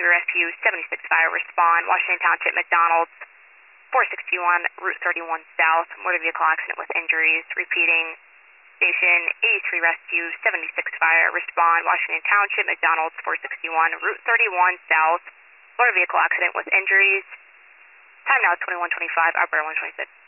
Rescue 76 Fire, respond. Washington Township, McDonald's, 461, Route 31 South, motor vehicle accident with injuries. Repeating, Station 83 Rescue 76 Fire, respond. Washington Township, McDonald's, 461, Route 31 South, motor vehicle accident with injuries. Time now 21:25, operator 126.